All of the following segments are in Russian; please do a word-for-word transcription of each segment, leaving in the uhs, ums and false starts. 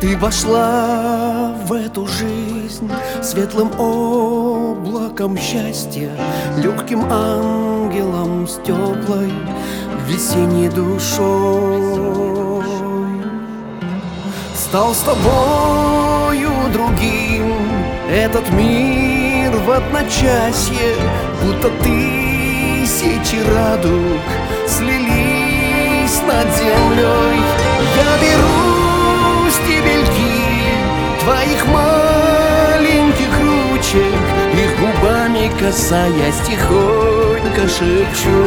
Ты вошла в эту жизнь светлым облаком счастья, легким ангелом с теплой весенней душой. Стал с тобою другим этот мир в одночасье, будто тысячи радуг слились над землей. Я беру стебельки твоих маленьких ручек, их губами касаясь тихонько шепчу: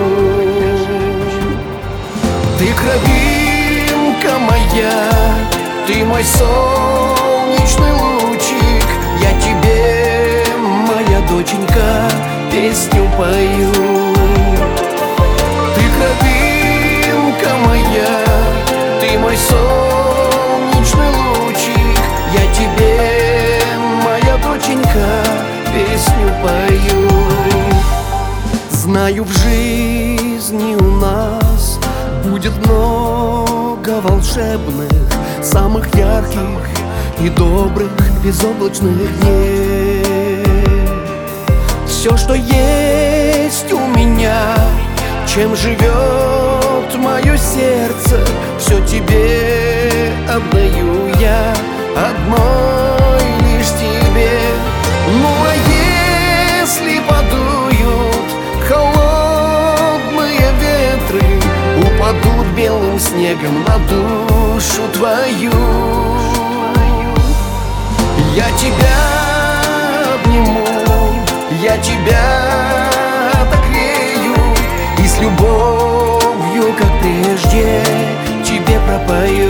ты кровинка моя, ты мой солнечный лучик, я тебе, моя доченька, песню пою. Ты кровинка моя, ты мой солнечный лучик, я тебе, моя доченька, песню пою. Знаю, в жизни у нас будет много волшебных, самых ярких и добрых безоблачных дней. Все, что есть у меня, чем живет мое сердце, все тебе отдаю я, одной лишь тебе. Ну а если подуют холодные ветры, упадут белым снегом на душу твою, я тебя обниму, я тебя отогрею и с любовью, как прежде, тебе пропою.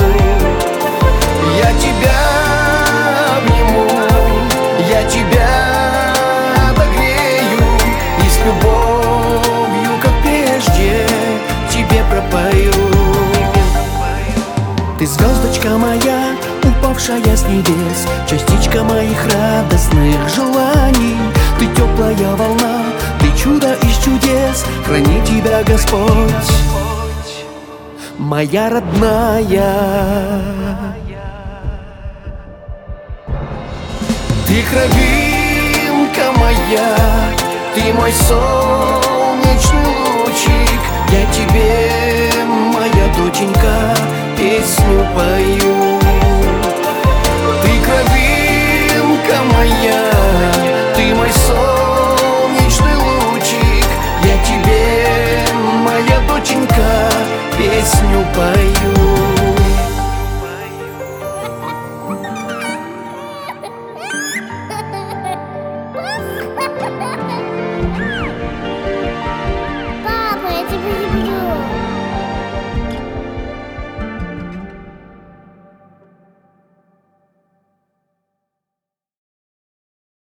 Я тебя обниму, я тебя отогрею и с любовью, как прежде, тебе пропою. Ты звездочка моя, упавшая с небес, частичка моих радостных желаний. Ты теплая волна, ты чудо из чудес, храни тебя Господь, моя родная. Ты кровинка моя, ты мой солнечный лучик, я тебе, моя доченька, песню пою. Ты кровинка моя, ты мой солнечный лучик, я тебе, моя доченька, песню пою.